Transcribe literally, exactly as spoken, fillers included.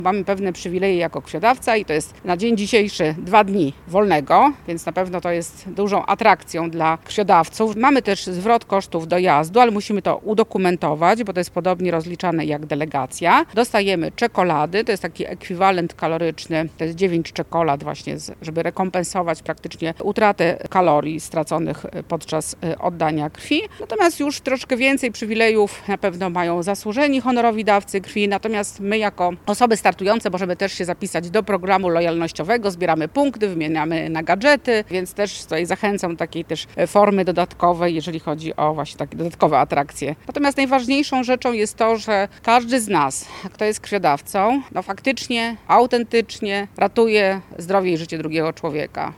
Mamy pewne przywileje jako krwiodawca i to jest na dzień dzisiejszy dwa dni wolnego, więc na pewno to jest dużą atrakcją dla krwiodawców. Mamy też zwrot kosztów dojazdu, ale musimy to udokumentować, bo to jest podobnie rozliczane jak delegacja. Dostajemy czekolady, to jest taki ekwiwalent kaloryczny, to jest dziewięć czekolad właśnie, żeby rekompensować praktycznie utratę kalorii straconych podczas oddania krwi. Natomiast już troszkę więcej przywilejów na pewno mają zasłużeni honorowi dawcy krwi, natomiast my jako osoby startujące możemy też się zapisać do programu lojalnościowego, zbieramy punkty, wymieniamy na gadżety, więc też tutaj zachęcam do takiej też formy dodatkowej, jeżeli chodzi o właśnie takie dodatkowe atrakcje. Natomiast najważniejszą rzeczą jest to, że każdy z nas, kto jest krwiodawcą, no faktycznie, autentycznie ratuje zdrowie i życie drugiego człowieka.